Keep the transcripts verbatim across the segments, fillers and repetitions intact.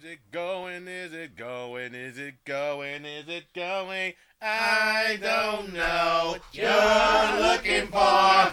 it going? Is it going? Is it going? Is it going? I don't know what you're looking for.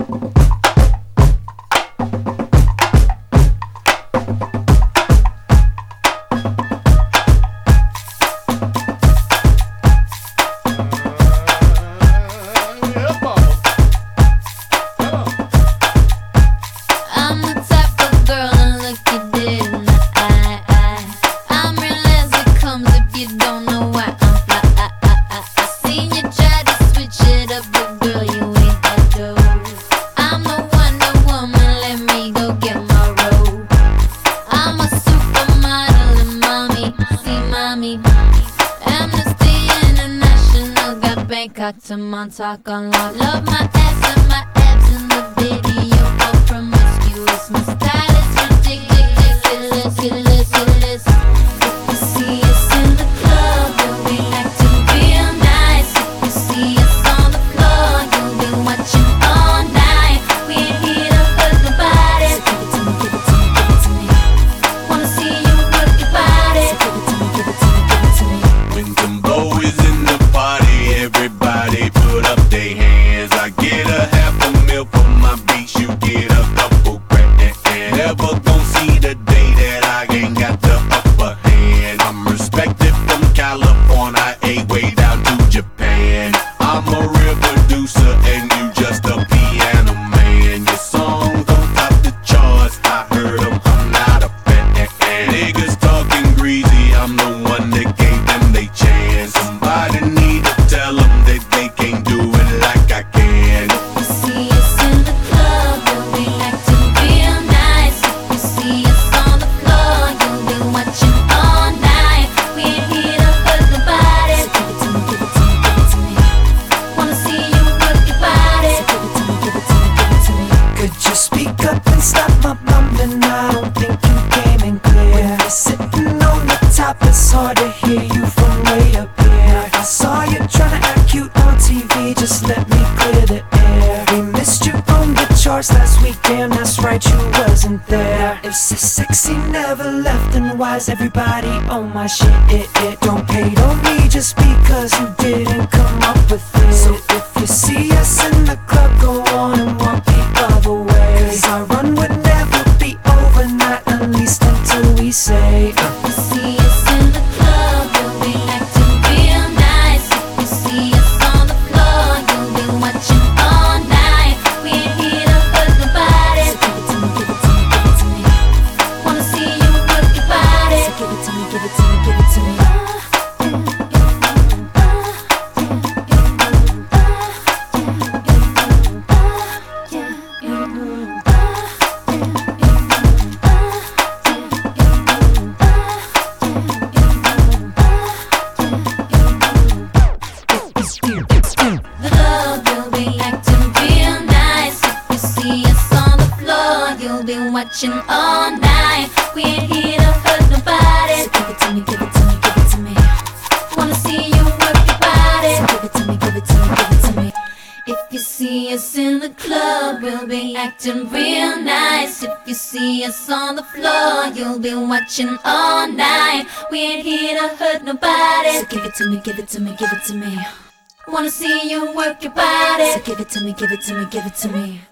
Got to Montauk on love. Love my ass and my abs in the video. All promiscuous. My style is ridiculous, ridiculous, ridiculous. If you see us in the club, you'll be acting real nice. If you see us on the floor, you'll be watching all night. We ain't here to hurt nobody. So give it to me, give it to me, give it to me. Wanna see you work your body. So give it to me, give it to me, give it to me. When Timbo is in the party, everybody put up their hands. I get a half a mil for my beats, you get a couple grand. Never gon' see the day that I ain't got the upper hand. I'm respected from California, a way down to Japan. I'm a real producer and you just a piano man. Your songs don't top the charts, I heard them, I'm not a fan. Niggas talking greasy, I'm the one that gave them they chance. Somebody need to tell them that they can't do it like I can. If you see us in the club, you'll be acting real nice. If you see us on the floor, you'll be watching all night. We ain't here to hurt nobody. So give it to me, give it to me, give it to me. Wanna see you work your body. So give it to me, give it to me, give it to me. Could you speak up and stop my mumbling? I don't think you came in clear. When you're sitting on the top, it's hard to hear you from way up here. I saw you tryna act cute on T V, just let me clear the air. We missed you on the charts last week, damn that's right, you wasn't there. If so sexy never left, then why's everybody on my shit? It, it don't hate on me just because you didn't come up with it. So if you see us in the club, go on and walk the other way. Cause our run would never be over, not at least until we say uh. If you see us in the club, you'll be acting real nice. If you see us on the floor, you'll be watching all night. We ain't here to hurt nobody. So give it to me, give it to me, give it to me. Wanna see you work your body. So give it to me, give it to me, give it to me. The club, you'll be acting real nice. If you see us on the floor, you'll be watching all night. We ain't here to hurt nobody. So give it to me, give it to me, give it to me. Wanna see you work your body. So give it to me, give it to me, give it to me. If you see us in the club, we'll be acting real nice. If you see us on the floor, you'll be watching all night. We ain't here to hurt nobody. So give it to me, give it to me, give it to me. Wanna see you work your body. So give it to me, give it to me, give it to me.